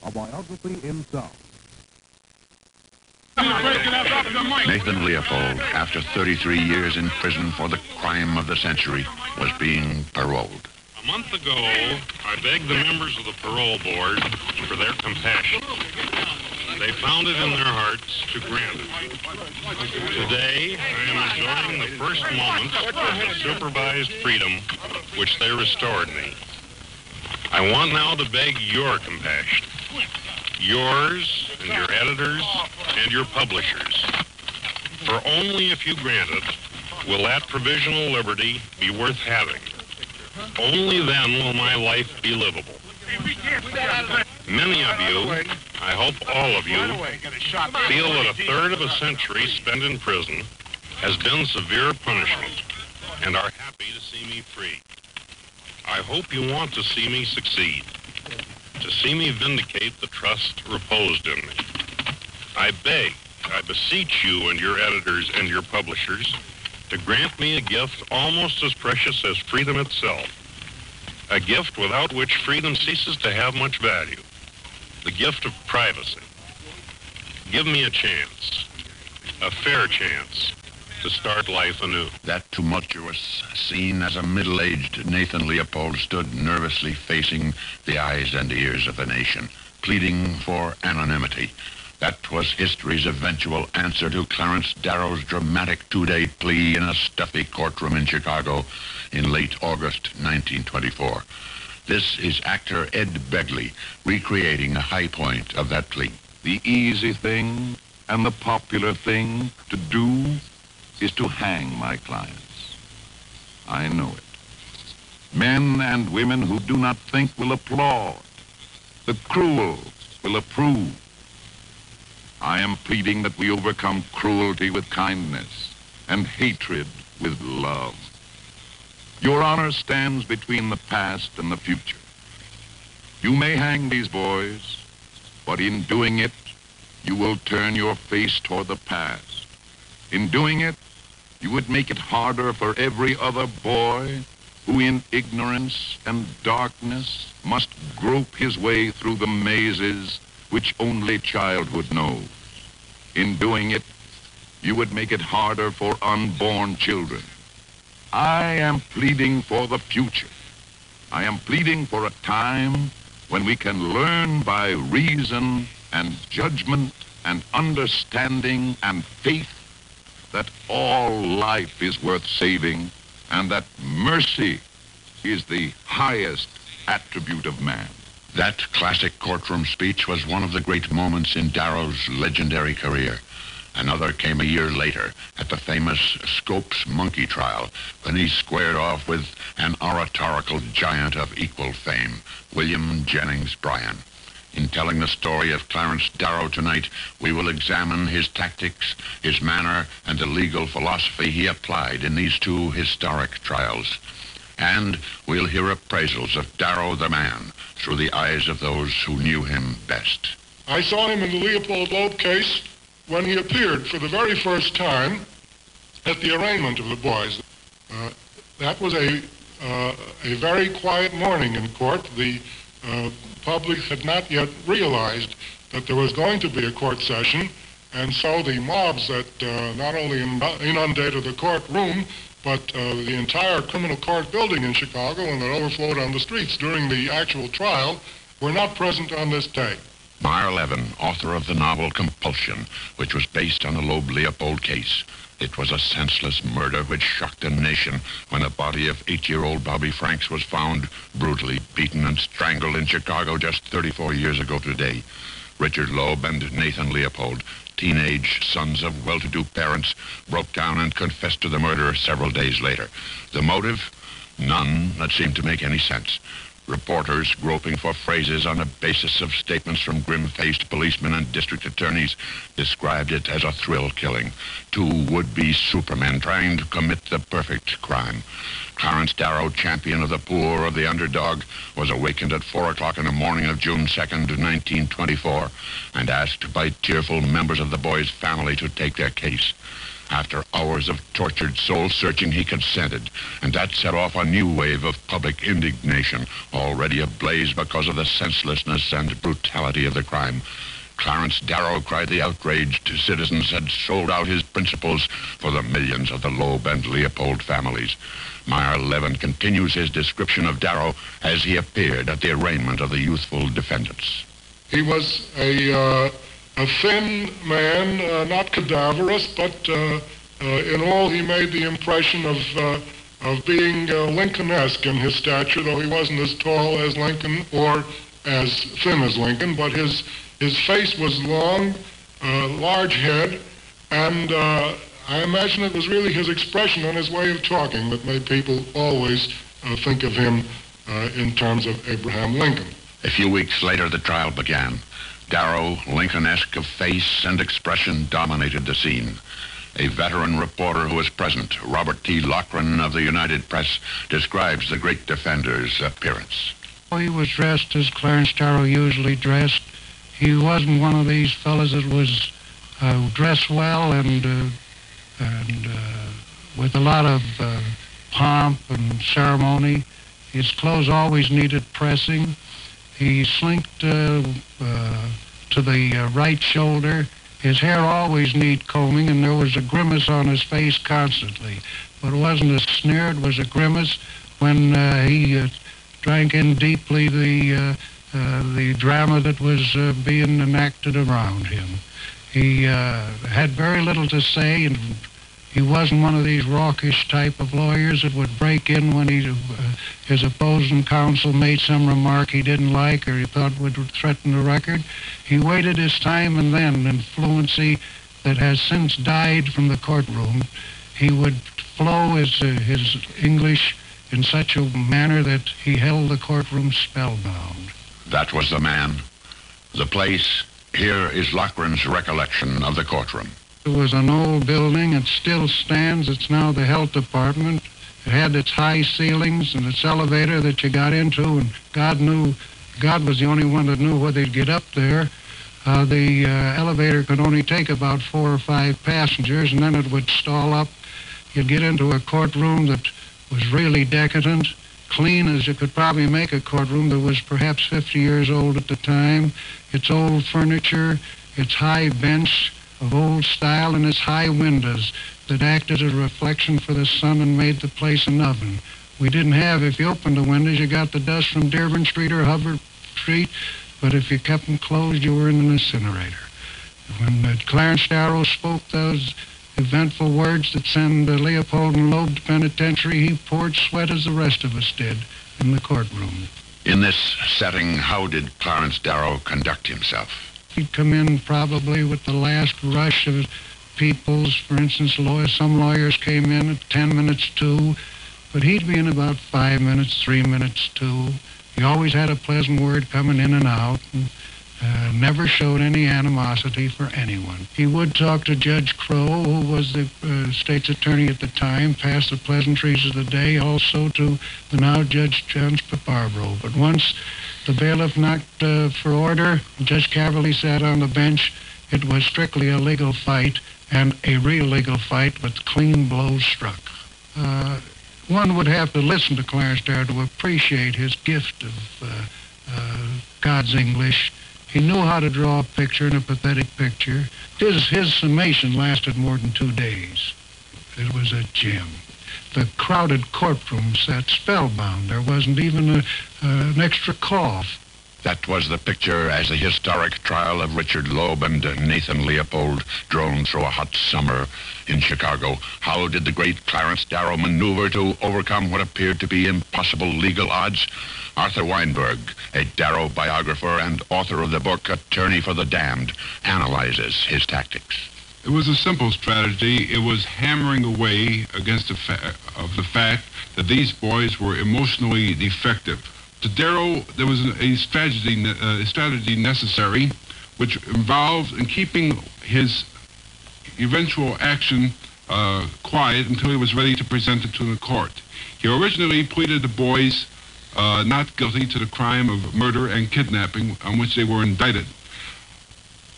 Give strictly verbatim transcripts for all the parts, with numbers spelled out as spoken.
a biography in sound. Nathan Leopold, after thirty-three years in prison for the crime of the century, was being paroled. A month ago, I begged the members of the parole board for their compassion. They found it in their hearts to grant it. Today, I am enjoying the first moments of supervised freedom which they restored me. I want now to beg your compassion. Yours and your editors and your publishers. For only if you grant it will that provisional liberty be worth having. Only then will my life be livable. Many of you, I hope all of you, feel that a third of a century spent in prison has been severe punishment and are happy to see me free. I hope you want to see me succeed, to see me vindicate the trust reposed in me. I beg, I beseech you and your editors and your publishers to grant me a gift almost as precious as freedom itself, a gift without which freedom ceases to have much value, the gift of privacy. Give me a chance, a fair chance, to start life anew. That tumultuous scene as a middle-aged Nathan Leopold stood nervously facing the eyes and ears of the nation, pleading for anonymity. That was history's eventual answer to Clarence Darrow's dramatic two-day plea in a stuffy courtroom in Chicago in late August nineteen twenty-four. This is actor Ed Begley recreating a high point of that plea. The easy thing and the popular thing to do is to hang my clients. I know it. Men and women who do not think will applaud. The cruel will approve. I am pleading that we overcome cruelty with kindness and hatred with love. Your honor stands between the past and the future. You may hang these boys, but in doing it, you will turn your face toward the past. In doing it, you would make it harder for every other boy who in ignorance and darkness must grope his way through the mazes which only childhood knows. In doing it, you would make it harder for unborn children. I am pleading for the future. I am pleading for a time when we can learn by reason and judgment and understanding and faith that all life is worth saving and that mercy is the highest attribute of man. That classic courtroom speech was one of the great moments in Darrow's legendary career. Another came a year later at the famous Scopes monkey trial when he squared off with an oratorical giant of equal fame, William Jennings Bryan. In telling the story of Clarence Darrow tonight, we will examine his tactics, his manner, and the legal philosophy he applied in these two historic trials. And we'll hear appraisals of Darrow the man through the eyes of those who knew him best. I saw him in the Leopold Loeb case when he appeared for the very first time at the arraignment of the boys. Uh, that was a, uh, a very quiet morning in court. The uh, public had not yet realized that there was going to be a court session, and so the mobs that uh, not only inundated the courtroom, but uh, the entire criminal court building in Chicago and that overflowed on the streets during the actual trial were not present on this day. Meyer Levin, author of the novel Compulsion, which was based on the Loeb-Leopold case. It was a senseless murder which shocked the nation when the body of eight-year-old Bobby Franks was found brutally beaten and strangled in Chicago just thirty-four years ago today. Richard Loeb and Nathan Leopold, teenage sons of well-to-do parents, broke down and confessed to the murder several days later. The motive? None that seemed to make any sense. Reporters groping for phrases on the basis of statements from grim-faced policemen and district attorneys described it as a thrill killing. Two would-be supermen trying to commit the perfect crime. Clarence Darrow, champion of the poor, of the underdog, was awakened at four o'clock in the morning of June second, nineteen twenty-four, and asked by tearful members of the boy's family to take their case. After hours of tortured soul-searching, he consented, and that set off a new wave of public indignation, already ablaze because of the senselessness and brutality of the crime. Clarence Darrow, cried the outraged citizens, had sold out his principles for the millions of the Loeb and Leopold families. Meyer Levin continues his description of Darrow as he appeared at the arraignment of the youthful defendants. He was a, uh, a thin man, uh, not cadaverous, but uh, uh, in all he made the impression of, uh, of being uh, Lincoln-esque in his stature, though he wasn't as tall as Lincoln or as thin as Lincoln, but his His face was long, uh, large head, and uh, I imagine it was really his expression and his way of talking that made people always uh, think of him uh, in terms of Abraham Lincoln. A few weeks later, the trial began. Darrow, Lincoln-esque of face and expression, dominated the scene. A veteran reporter who was present, Robert T. Loughran of the United Press, describes the great defender's appearance. He was dressed as Clarence Darrow usually dressed. He wasn't one of these fellas that was uh, dressed well and, uh, and uh, with a lot of uh, pomp and ceremony. His clothes always needed pressing. He slinked uh, uh, to the uh, right shoulder. His hair always need combing, and there was a grimace on his face constantly. But it wasn't a sneer, it was a grimace when uh, he uh, drank in deeply the uh, Uh, the drama that was uh, being enacted around him. He uh, had very little to say, and he wasn't one of these raucous type of lawyers that would break in when he, uh, his opposing counsel made some remark he didn't like or he thought would threaten the record. He waited his time, and then, in fluency that has since died from the courtroom, he would flow his, uh, his English in such a manner that he held the courtroom spellbound. That was the man. The place. Here is Loughran's recollection of the courtroom. It was an old building. It still stands. It's now the health department. It had its high ceilings and its elevator that you got into, and God knew, God was the only one that knew whether you'd get up there. Uh, the uh, elevator could only take about four or five passengers, and then it would stall up. You'd get into a courtroom that was really decadent, clean as you could probably make a courtroom that was perhaps fifty years old at the time. Its old furniture, its high bench of old style, and its high windows that acted as a reflection for the sun and made the place an oven. We didn't have, if you opened the windows, you got the dust from Dearborn Street or Hubbard Street, but if you kept them closed, you were in an incinerator. When uh, Clarence Darrow spoke those eventful words that send uh, Leopold and Loeb to penitentiary, he poured sweat as the rest of us did in the courtroom. In this setting, how did Clarence Darrow conduct himself? He'd come in probably with the last rush of peoples. For instance, lawyers, some lawyers came in at ten minutes to, but he'd be in about five minutes, three minutes to. He always had a pleasant word coming in and out, and Uh, never showed any animosity for anyone. He would talk to Judge Crow, who was the uh, state's attorney at the time, pass the pleasantries of the day, also to the now Judge John Barbaro. But once the bailiff knocked uh, for order, Judge Caverly sat on the bench. It was strictly a legal fight, and a real legal fight with clean blows struck. Uh, one would have to listen to Clarence Darrow to appreciate his gift of uh, uh, God's English. He knew how to draw a picture, and a pathetic picture. His, his summation lasted more than two days. It was a gem. The crowded courtroom sat spellbound. There wasn't even a, uh, an extra cough. That was the picture as the historic trial of Richard Loeb and Nathan Leopold droned through a hot summer in Chicago. How did the great Clarence Darrow maneuver to overcome what appeared to be impossible legal odds? Arthur Weinberg, a Darrow biographer and author of the book Attorney for the Damned, analyzes his tactics. It was a simple strategy. It was hammering away against the fa- of the fact that these boys were emotionally defective. To Darrow, there was a strategy, uh, strategy necessary, which involved in keeping his eventual action uh, quiet until he was ready to present it to the court. He originally pleaded the boys uh, not guilty to the crime of murder and kidnapping on which they were indicted.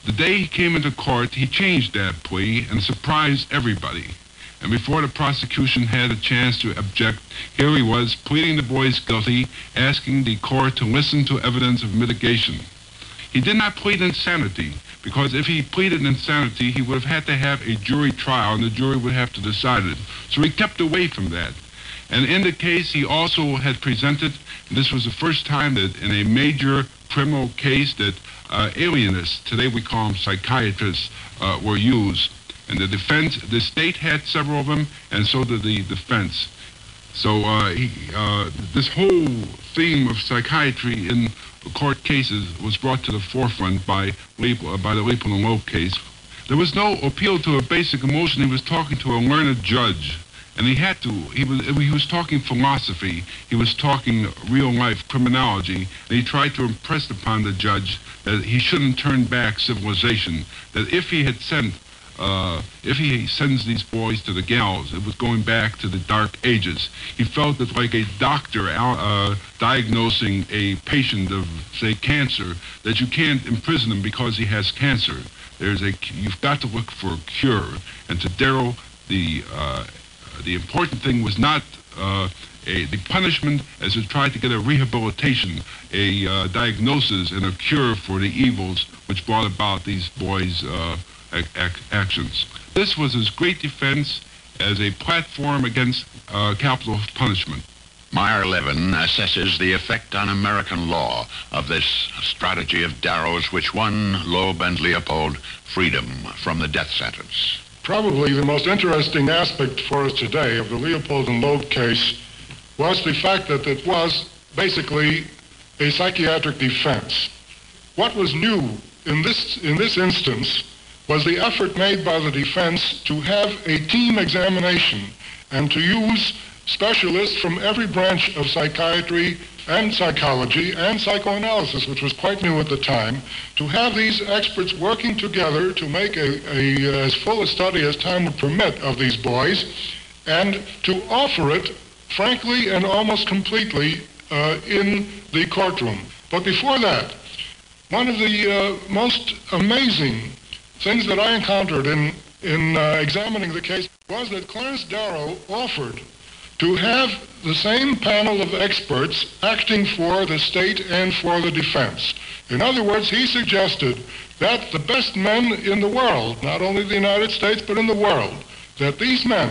The day he came into court, he changed that plea and surprised everybody. And before the prosecution had a chance to object, here he was pleading the boys guilty, asking the court to listen to evidence of mitigation. He did not plead insanity, because if he pleaded insanity, he would have had to have a jury trial, and the jury would have to decide it. So he kept away from that. And in the case, he also had presented, and this was the first time that in a major criminal case that uh, alienists, today we call them psychiatrists, uh, were used. And the defense, the state had several of them, and so did the defense. So uh, he, uh, this whole theme of psychiatry in court cases was brought to the forefront by, Leopold, uh, by the Leopold and Loeb case. There was no appeal to a basic emotion. He was talking to a learned judge, and he had to. He was he was talking philosophy. He was talking real life criminology, and he tried to impress upon the judge that he shouldn't turn back civilization. That if he had sent Uh, if he sends these boys to the gallows, it was going back to the dark ages. He felt that like a doctor uh, diagnosing a patient of, say, cancer, that you can't imprison him because he has cancer. There's a, you've got to look for a cure. And to Darrow, the, uh, the important thing was not uh, a, the punishment as to try to get a rehabilitation, a uh, diagnosis and a cure for the evils which brought about these boys' uh, Ac actions. This was his great defense as a platform against uh, capital punishment. Meyer Levin assesses the effect on American law of this strategy of Darrow's, which won Loeb and Leopold freedom from the death sentence. Probably the most interesting aspect for us today of the Leopold and Loeb case was the fact that it was basically a psychiatric defense. What was new in this, in this instance was the effort made by the defense to have a team examination and to use specialists from every branch of psychiatry and psychology and psychoanalysis, which was quite new at the time, to have these experts working together to make a, a, as full a study as time would permit of these boys, and to offer it frankly and almost completely uh, in the courtroom. But before that, one of the uh, most amazing things that I encountered in, in uh, examining the case was that Clarence Darrow offered to have the same panel of experts acting for the state and for the defense. In other words, he suggested that the best men in the world, not only the United States, but in the world, that these men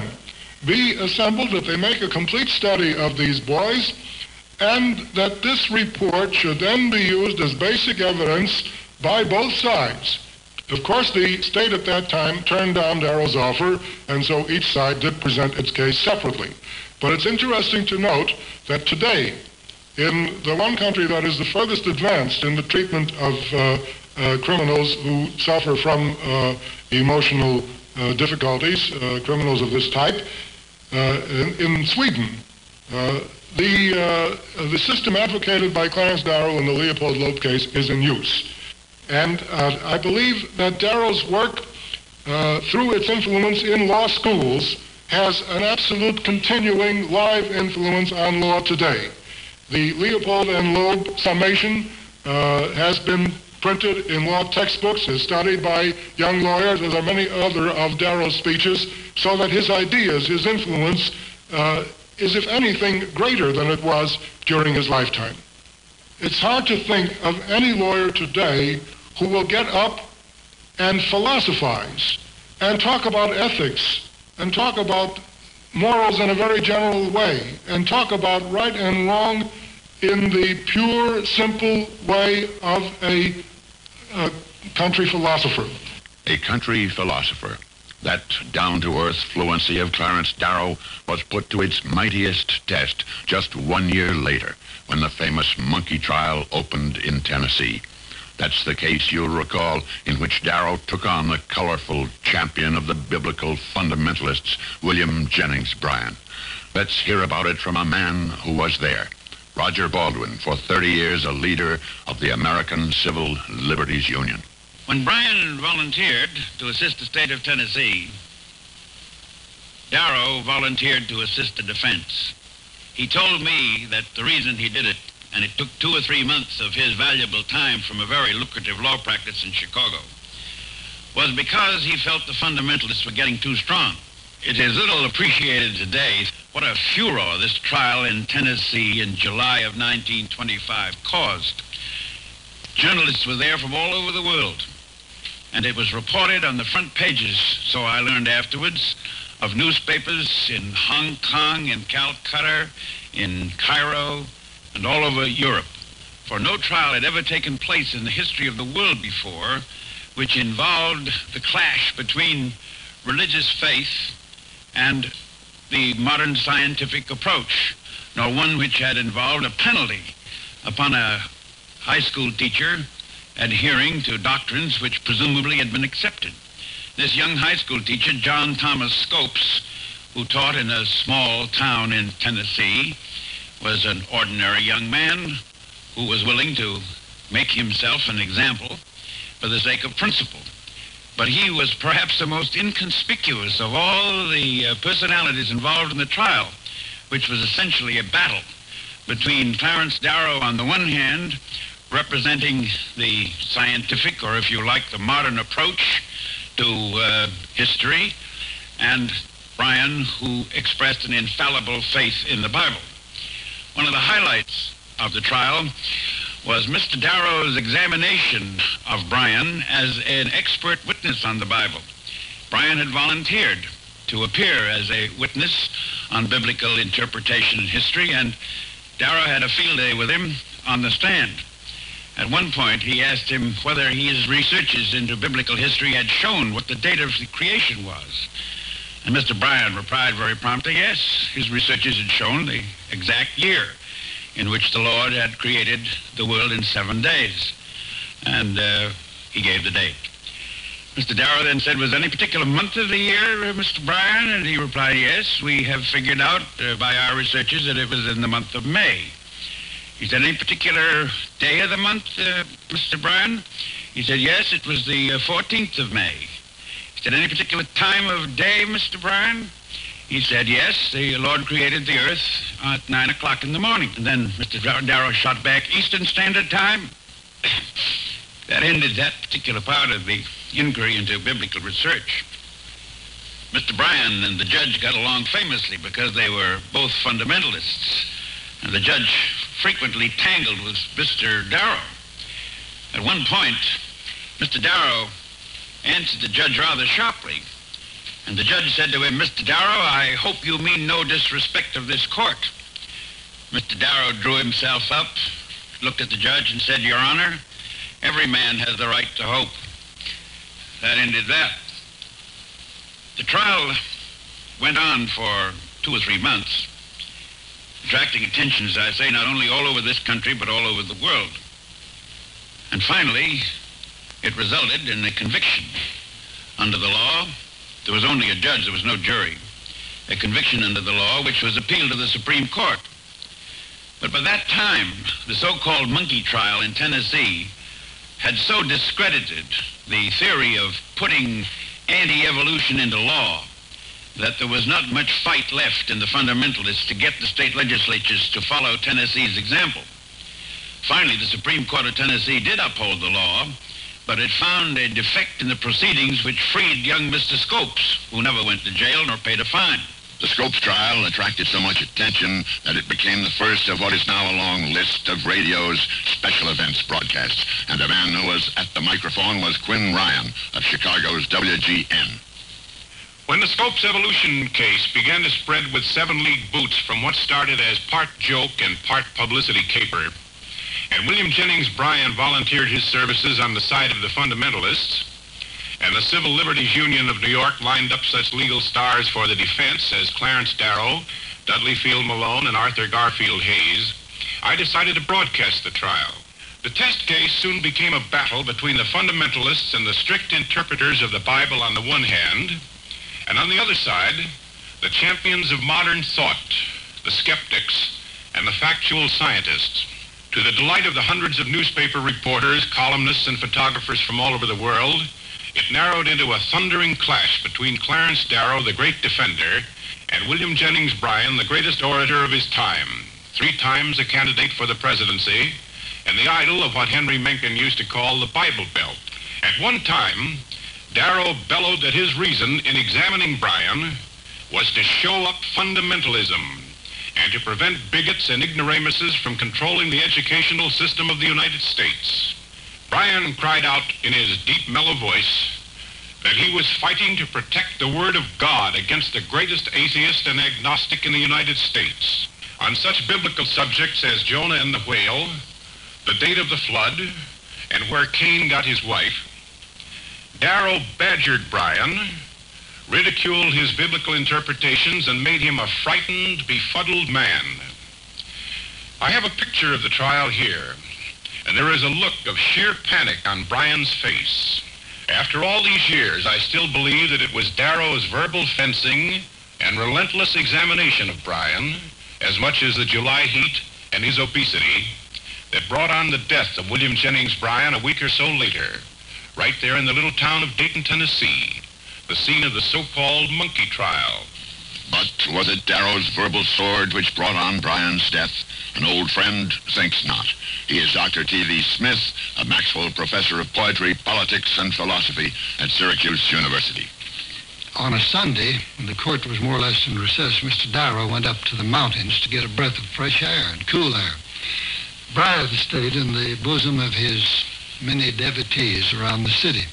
be assembled, that they make a complete study of these boys, and that this report should then be used as basic evidence by both sides. Of course, the state at that time turned down Darrow's offer, and so each side did present its case separately. But it's interesting to note that today, in the one country that is the furthest advanced in the treatment of uh, uh, criminals who suffer from uh, emotional uh, difficulties, uh, criminals of this type, uh, in, in Sweden, uh, the, uh, the system advocated by Clarence Darrow in the Leopold Loeb case is in use. And uh, I believe that Darrow's work, uh, through its influence in law schools, has an absolute continuing live influence on law today. The Leopold and Loeb summation uh, has been printed in law textbooks, is studied by young lawyers, as are many other of Darrow's speeches, so that his ideas, his influence, uh, is, if anything, greater than it was during his lifetime. It's hard to think of any lawyer today who will get up and philosophize and talk about ethics and talk about morals in a very general way and talk about right and wrong in the pure, simple way of a, a country philosopher. A country philosopher. That down-to-earth fluency of Clarence Darrow was put to its mightiest test just one year later, when the famous monkey trial opened in Tennessee. That's the case, you'll recall, in which Darrow took on the colorful champion of the biblical fundamentalists, William Jennings Bryan. Let's hear about it from a man who was there. Roger Baldwin, for thirty years a leader of the American Civil Liberties Union. When Bryan volunteered to assist the state of Tennessee, Darrow volunteered to assist the defense. He told me that the reason he did it, and it took two or three months of his valuable time from a very lucrative law practice in Chicago, was because he felt the fundamentalists were getting too strong. It is little appreciated today what a furor this trial in Tennessee in July of nineteen twenty-five caused. Journalists were there from all over the world, and it was reported on the front pages, so I learned afterwards, of newspapers in Hong Kong, in Calcutta, in Cairo, and all over Europe. For no trial had ever taken place in the history of the world before which involved the clash between religious faith and the modern scientific approach, nor one which had involved a penalty upon a high school teacher adhering to doctrines which presumably had been accepted. This young high school teacher, John Thomas Scopes, who taught in a small town in Tennessee, was an ordinary young man who was willing to make himself an example for the sake of principle. But he was perhaps the most inconspicuous of all the uh, personalities involved in the trial, which was essentially a battle between Clarence Darrow on the one hand, representing the scientific, or if you like, the modern approach to uh, history, and Bryan, who expressed an infallible faith in the Bible. One of the highlights of the trial was Mister Darrow's examination of Bryan as an expert witness on the Bible. Bryan had volunteered to appear as a witness on biblical interpretation and history, and Darrow had a field day with him on the stand. At one point, he asked him whether his researches into biblical history had shown what the date of the creation was. And Mister Bryan replied very promptly, yes, his researches had shown the exact year in which the Lord had created the world in seven days. And uh, he gave the date. Mister Darrow then said, was there any particular month of the year, uh, Mister Bryan? And he replied, yes, we have figured out uh, by our researches that it was in the month of May. He said, any particular day of the month, uh, Mister Bryan? He said, yes, it was the uh, fourteenth of May. He said, any particular time of day, Mister Bryan? He said, yes, the Lord created the earth at nine o'clock in the morning. And then Mister Darrow shot back, Eastern Standard Time. That ended that particular part of the inquiry into biblical research. Mister Bryan and the judge got along famously because they were both fundamentalists. And the judge frequently tangled with Mister Darrow. At one point, Mister Darrow answered the judge rather sharply. And the judge said to him, Mister Darrow, I hope you mean no disrespect of this court. Mister Darrow drew himself up, looked at the judge, and said, Your Honor, every man has the right to hope. That ended that. The trial went on for two or three months, attracting attention, as I say, not only all over this country, but all over the world. And finally, it resulted in a conviction. Under the law, there was only a judge, there was no jury. A conviction under the law, which was appealed to the Supreme Court. But by that time, the so-called monkey trial in Tennessee had so discredited the theory of putting anti-evolution into law that there was not much fight left in the fundamentalists to get the state legislatures to follow Tennessee's example. Finally, the Supreme Court of Tennessee did uphold the law, but it found a defect in the proceedings which freed young Mister Scopes, who never went to jail nor paid a fine. The Scopes trial attracted so much attention that it became the first of what is now a long list of radio's special events broadcasts. And the man who was at the microphone was Quinn Ryan of Chicago's W G N. When the Scopes evolution case began to spread with seven-league boots from what started as part joke and part publicity caper, and William Jennings Bryan volunteered his services on the side of the fundamentalists, and the Civil Liberties Union of New York lined up such legal stars for the defense as Clarence Darrow, Dudley Field Malone, and Arthur Garfield Hayes, I decided to broadcast the trial. The test case soon became a battle between the fundamentalists and the strict interpreters of the Bible on the one hand, and on the other side, the champions of modern thought, the skeptics, and the factual scientists. To the delight of the hundreds of newspaper reporters, columnists, and photographers from all over the world, it narrowed into a thundering clash between Clarence Darrow, the great defender, and William Jennings Bryan, the greatest orator of his time, three times a candidate for the presidency, and the idol of what Henry Mencken used to call the Bible Belt. At one time, Darrow bellowed that his reason in examining Bryan was to show up fundamentalism and to prevent bigots and ignoramuses from controlling the educational system of the United States. Bryan cried out in his deep, mellow voice that he was fighting to protect the Word of God against the greatest atheist and agnostic in the United States. On such biblical subjects as Jonah and the whale, the date of the flood, and where Cain got his wife, Darrow badgered Bryan, ridiculed his biblical interpretations, and made him a frightened, befuddled man. I have a picture of the trial here, and there is a look of sheer panic on Bryan's face. After all these years, I still believe that it was Darrow's verbal fencing and relentless examination of Bryan, as much as the July heat and his obesity, that brought on the death of William Jennings Bryan a week or so later, right there in the little town of Dayton, Tennessee, the scene of the so-called monkey trial. But was it Darrow's verbal sword which brought on Bryan's death? An old friend thinks not. He is Doctor T V Smith, a Maxwell Professor of Poetry, Politics, and Philosophy at Syracuse University. On a Sunday, when the court was more or less in recess, Mister Darrow went up to the mountains to get a breath of fresh air and cool air. Bryan stayed in the bosom of his many devotees around the city.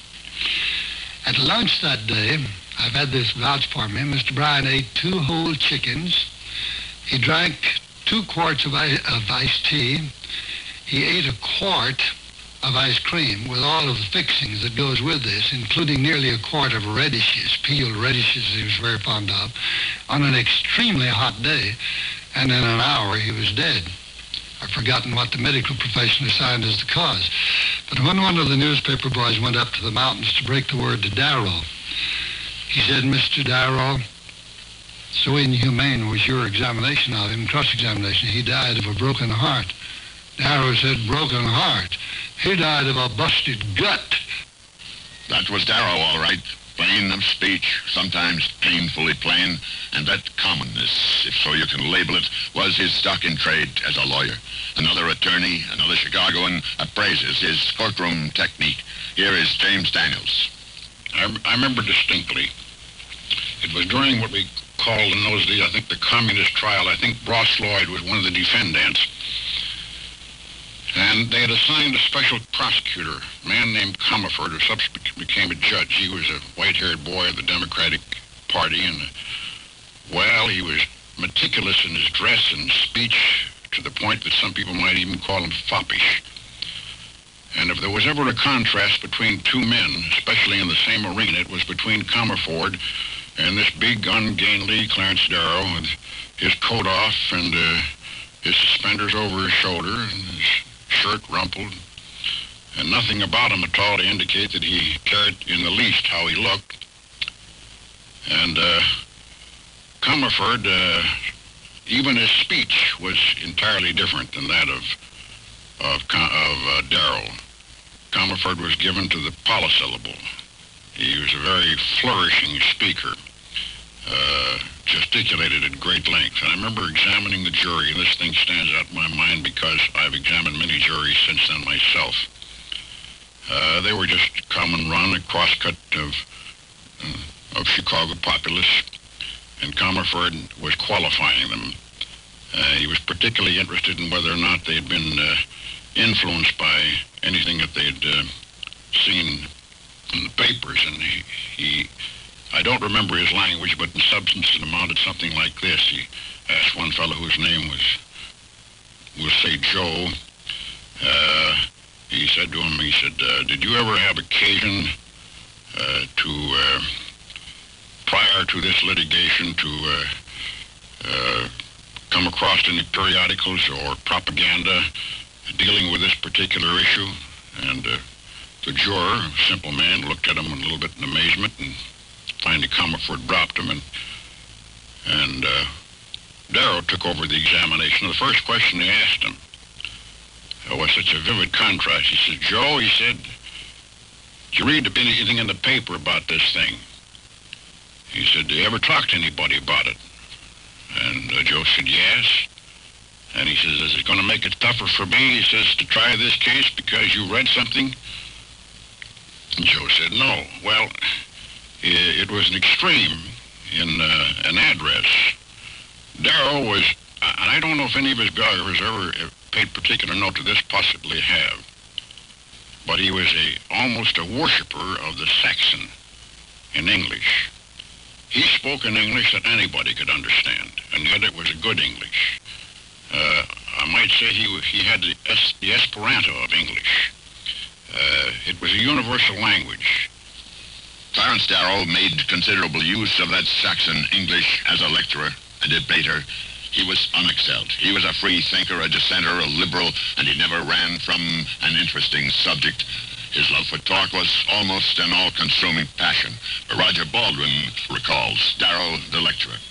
At lunch that day, I've had this vouched for me, Mister Bryan ate two whole chickens. He drank two quarts of, I- of iced tea. He ate a quart of ice cream with all of the fixings that goes with this, including nearly a quart of radishes, peeled radishes he was very fond of, on an extremely hot day, and in an hour he was dead. I've forgotten what the medical profession assigned as the cause. But when one of the newspaper boys went up to the mountains to break the word to Darrow, he said, Mister Darrow, so inhumane was your examination of him, cross-examination, he died of a broken heart. Darrow said, broken heart? He died of a busted gut. That was Darrow, all right. Plain of speech, sometimes painfully plain, and that commonness, if so you can label it, was his stock in trade as a lawyer. Another attorney, another Chicagoan, appraises his courtroom technique. Here is James Daniels. I, I remember distinctly. It was during what we called in those days, I think, the communist trial. I think Ross Lloyd was one of the defendants. And they had assigned a special prosecutor, a man named Comerford, who subsequently became a judge. He was a white-haired boy of the Democratic Party, and, well, he was meticulous in his dress and speech to the point that some people might even call him foppish. And if there was ever a contrast between two men, especially in the same arena, it was between Comerford and this big, ungainly Clarence Darrow with his coat off and uh, his suspenders over his shoulder and his shirt rumpled, and nothing about him at all to indicate that he cared in the least how he looked. And uh, Comerford, uh, even his speech was entirely different than that of of, of uh, Darrow. Comerford was given to the polysyllable. He was a very flourishing speaker, uh, gesticulated at great length. And I remember examining the jury, and this thing stands out in my mind because I've examined many juries since then myself. Uh, they were just common run, a crosscut of, uh, of Chicago populace, and Comerford was qualifying them. Uh, he was particularly interested in whether or not they had been uh, influenced by anything that they'd uh, seen in the papers, and he, he, I don't remember his language, but in substance it amounted something like this. He asked one fellow whose name was, we'll say Joe, uh, he said to him, he said, uh, did you ever have occasion uh, to, uh, prior to this litigation, to uh, uh, come across any periodicals or propaganda dealing with this particular issue? And uh, the juror, a simple man, looked at him a little bit in amazement, and finally Comerford dropped him, and and uh, Darrow took over the examination. The first question he asked him uh, was such a vivid contrast. He said, Joe, he said, did you read anything in the paper about this thing? He said, did you ever talk to anybody about it? And uh, Joe said, yes. And he says, is it going to make it tougher for me, he says, to try this case because you read something? Joe said no. Well, i- it was an extreme in uh, an address. Darrow was, and I don't know if any of his biographers ever paid particular note to this, possibly have, but he was a almost a worshiper of the Saxon in English. He spoke an English that anybody could understand, and yet it was a good English. Uh, I might say he he had the, es, the Esperanto of English. Uh, it was a universal language. Clarence Darrow made considerable use of that Saxon English as a lecturer, a debater. He was unexcelled. He was a free thinker, a dissenter, a liberal, and he never ran from an interesting subject. His love for talk was almost an all-consuming passion. Roger Baldwin recalls Darrow, the lecturer.